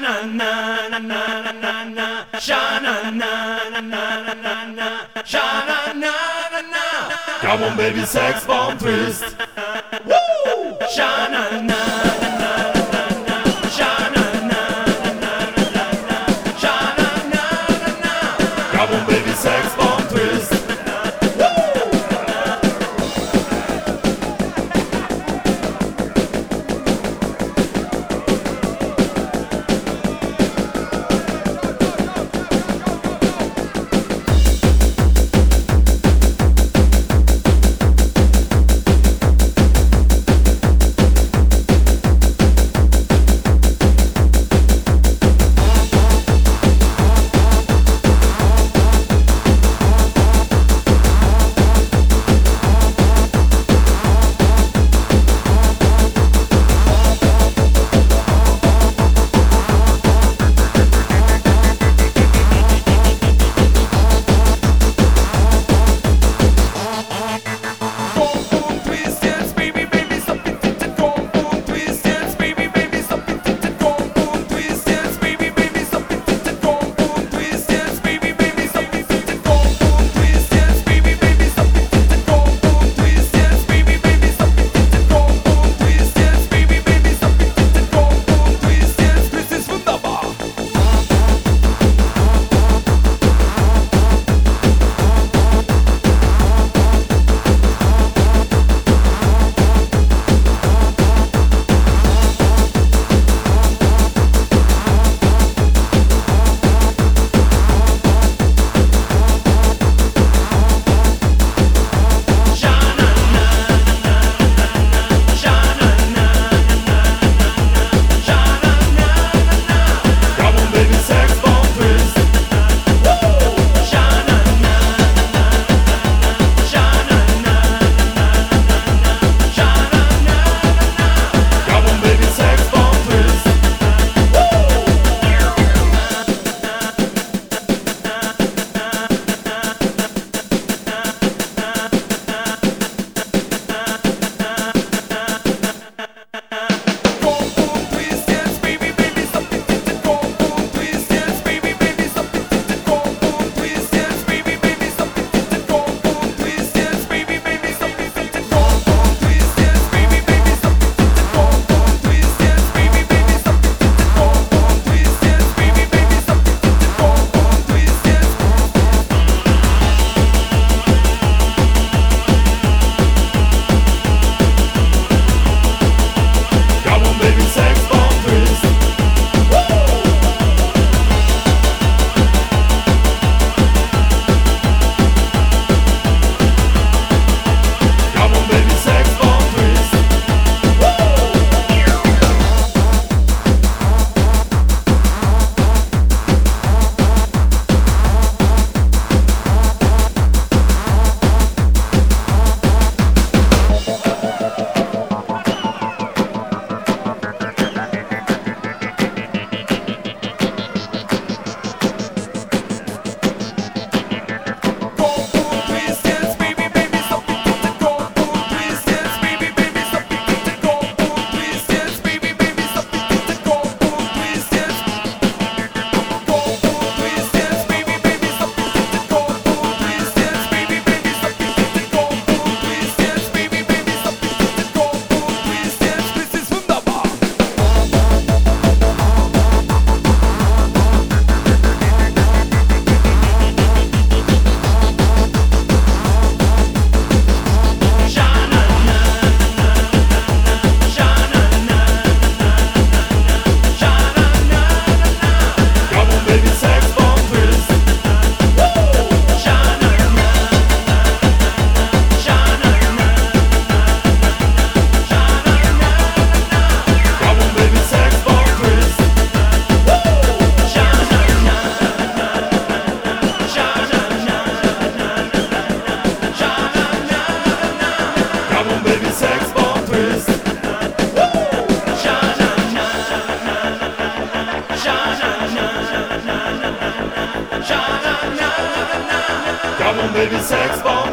na na na na na na, sha na na na na na na, sha na na na na. Come on, baby, sex bomb twist. Woo! Sha na na na na na, sha na na na na na, sha na na na na. Come on, baby, sex bomb twist. Come on, baby, sex bomb.